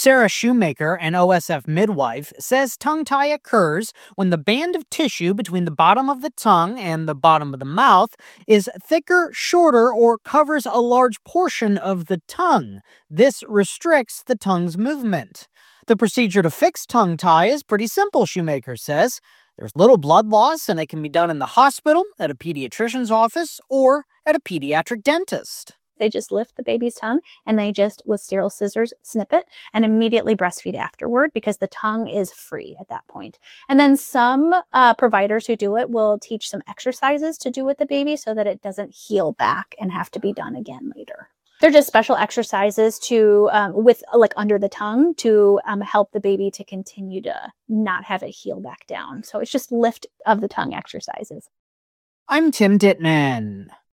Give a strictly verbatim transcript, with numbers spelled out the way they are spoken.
Sarah Shoemaker, an O S F midwife, says tongue tie occurs when the band of tissue between the bottom of the tongue and the bottom of the mouth is thicker, shorter, or covers a large portion of the tongue. This restricts the tongue's movement. The procedure to fix tongue tie is pretty simple, Shoemaker says. There's little blood loss, and it can be done in the hospital, at a pediatrician's office, or at a pediatric dentist. They just lift the baby's tongue and they just, with sterile scissors, snip it and immediately breastfeed afterward because the tongue is free at that point. And then some uh, providers who do it will teach some exercises to do with the baby so that it doesn't heal back and have to be done again later. They're just special exercises to, um, with like under the tongue to um, help the baby to continue to not have it heal back down. So it's just lift of the tongue exercises. I'm Tim Dittman.